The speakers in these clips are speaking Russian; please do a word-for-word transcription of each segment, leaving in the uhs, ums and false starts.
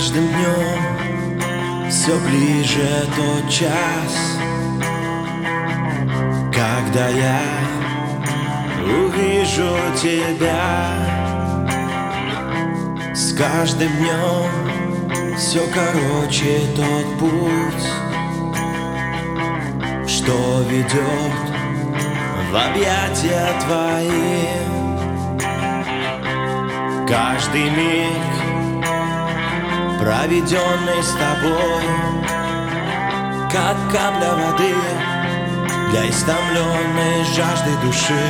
каждым днем все ближе тот час, когда я увижу тебя. С каждым днем все короче тот путь, что ведет в объятия твои. Каждый миг, проведенный с тобой, как капля воды для истомленной жажды души.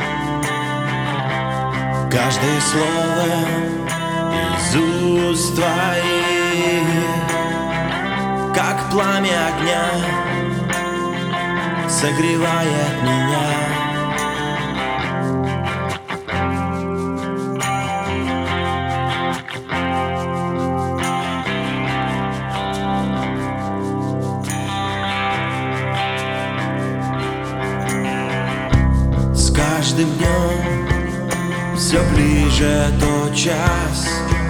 Каждое слово из уст твоих, как пламя огня, согревает меня. С каждым днем все ближе тот час,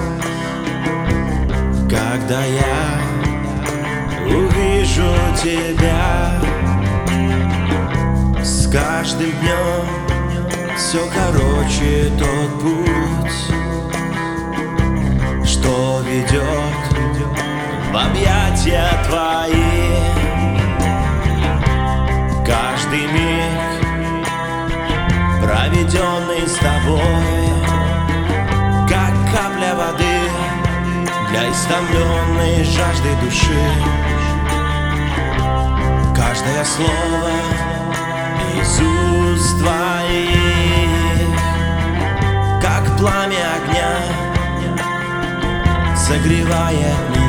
когда я увижу тебя. С каждым днем все короче тот путь, что ведет в объятия твои. Каждый миг, проведенный с тобой, как капля воды для истомленной жажды души. Каждое слово из уст твоих, как пламя огня, согревает меня.